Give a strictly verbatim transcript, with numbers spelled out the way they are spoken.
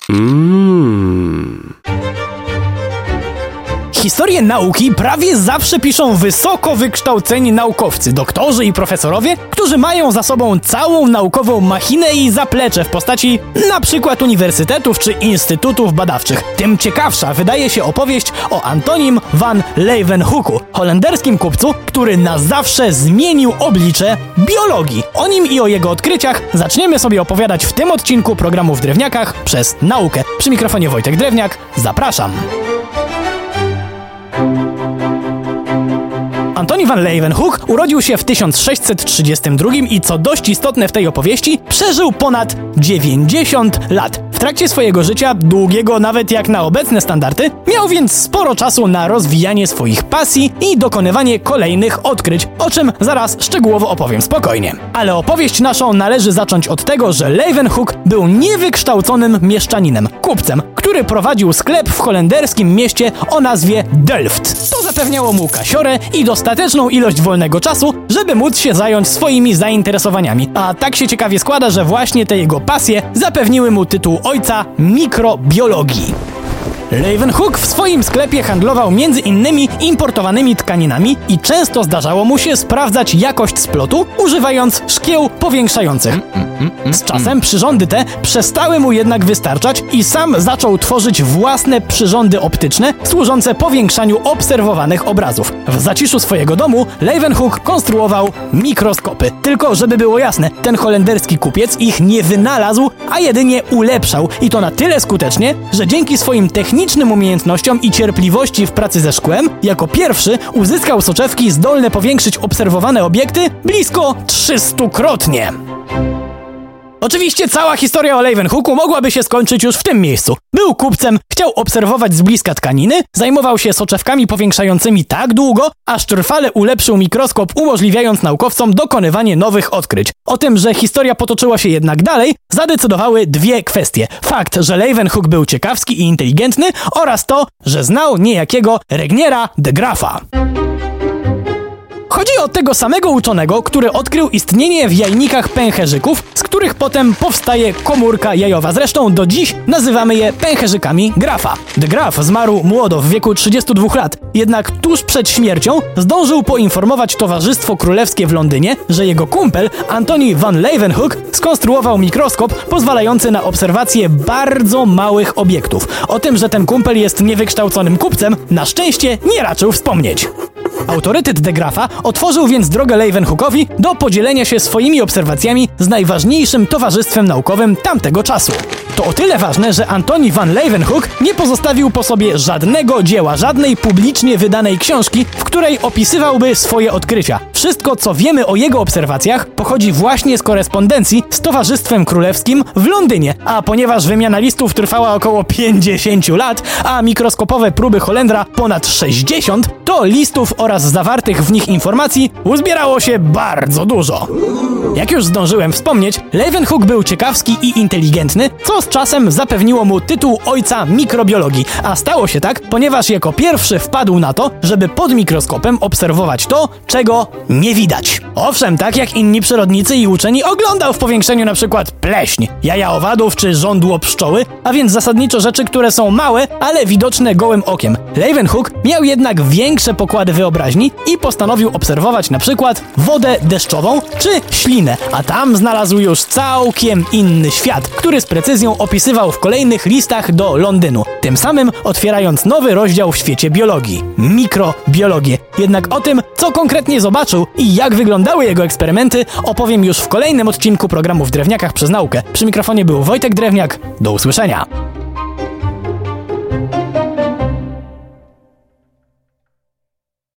Mmm... Historię nauki prawie zawsze piszą wysoko wykształceni naukowcy, doktorzy i profesorowie, którzy mają za sobą całą naukową machinę i zaplecze w postaci na przykład uniwersytetów czy instytutów badawczych. Tym ciekawsza wydaje się opowieść o Antonim van Leeuwenhoeku, holenderskim kupcu, który na zawsze zmienił oblicze biologii. O nim i o jego odkryciach zaczniemy sobie opowiadać w tym odcinku programu W Drewniakach przez naukę. Przy mikrofonie Wojtek Drewniak, zapraszam. Antoni van Leeuwenhoek urodził się w tysiąc sześćset trzydziestym drugim i co dość istotne w tej opowieści, przeżył ponad dziewięćdziesiąt lat. W trakcie swojego życia, długiego nawet jak na obecne standardy, miał więc sporo czasu na rozwijanie swoich pasji i dokonywanie kolejnych odkryć, o czym zaraz szczegółowo opowiem spokojnie. Ale opowieść naszą należy zacząć od tego, że Leeuwenhoek był niewykształconym mieszczaninem, kupcem, który prowadził sklep w holenderskim mieście o nazwie Delft. To zapewniało mu kasiorę i dostateczną ilość wolnego czasu, żeby móc się zająć swoimi zainteresowaniami. A tak się ciekawie składa, że właśnie te jego pasje zapewniły mu tytuł ojca mikrobiologii. Leeuwenhoek w swoim sklepie handlował między innymi importowanymi tkaninami i często zdarzało mu się sprawdzać jakość splotu, używając szkieł powiększających. Z czasem przyrządy te przestały mu jednak wystarczać i sam zaczął tworzyć własne przyrządy optyczne służące powiększaniu obserwowanych obrazów. W zaciszu swojego domu Leeuwenhoek konstruował mikroskopy. Tylko żeby było jasne, ten holenderski kupiec ich nie wynalazł, a jedynie ulepszał i to na tyle skutecznie, że dzięki swoim technicznym umiejętnościom i cierpliwości w pracy ze szkłem, jako pierwszy uzyskał soczewki zdolne powiększyć obserwowane obiekty blisko trzystukrotnie. Oczywiście cała historia o Leeuwenhoeku mogłaby się skończyć już w tym miejscu. Był kupcem, chciał obserwować z bliska tkaniny, zajmował się soczewkami powiększającymi tak długo, aż trwale ulepszył mikroskop, umożliwiając naukowcom dokonywanie nowych odkryć. O tym, że historia potoczyła się jednak dalej, zadecydowały dwie kwestie. Fakt, że Leeuwenhoek był ciekawski i inteligentny oraz to, że znał niejakiego Regniera de Graafa. Chodzi o tego samego uczonego, który odkrył istnienie w jajnikach pęcherzyków, z których potem powstaje komórka jajowa. Zresztą do dziś nazywamy je pęcherzykami Graafa. De Graaf zmarł młodo, w wieku trzydziestu dwóch lat. Jednak tuż przed śmiercią zdążył poinformować Towarzystwo Królewskie w Londynie, że jego kumpel Antoni van Leeuwenhoek skonstruował mikroskop pozwalający na obserwację bardzo małych obiektów. O tym, że ten kumpel jest niewykształconym kupcem, na szczęście nie raczył wspomnieć. Autorytet de Graafa otworzył więc drogę Leeuwenhoekowi do podzielenia się swoimi obserwacjami z najważniejszym towarzystwem naukowym tamtego czasu. To o tyle ważne, że Antoni van Leeuwenhoek nie pozostawił po sobie żadnego dzieła, żadnej publicznie wydanej książki, w której opisywałby swoje odkrycia. Wszystko, co wiemy o jego obserwacjach, pochodzi właśnie z korespondencji z Towarzystwem Królewskim w Londynie, a ponieważ wymiana listów trwała około pięćdziesiąt lat, a mikroskopowe próby Holendra ponad sześćdziesiąt, to listów oraz zawartych w nich informacji uzbierało się bardzo dużo. Jak już zdążyłem wspomnieć, Leeuwenhoek był ciekawski i inteligentny, co z czasem zapewniło mu tytuł ojca mikrobiologii, a stało się tak, ponieważ jako pierwszy wpadł na to, żeby pod mikroskopem obserwować to, czego nie widać. Owszem, tak jak inni przyrodnicy i uczeni, oglądał w powiększeniu na przykład pleśń, jaja owadów czy żądło pszczoły, a więc zasadniczo rzeczy, które są małe, ale widoczne gołym okiem. Leeuwenhoek miał jednak większe pokłady wyobraźni i postanowił obserwować na przykład wodę deszczową czy ślinę, a tam znalazł już całkiem inny świat, który z precyzją opisywał w kolejnych listach do Londynu, tym samym otwierając nowy rozdział w świecie biologii – mikrobiologię. Jednak o tym, co konkretnie zobaczył i jak wyglądały jego eksperymenty, opowiem już w kolejnym odcinku programu W Drewniakach przez naukę. Przy mikrofonie był Wojtek Drewniak. Do usłyszenia!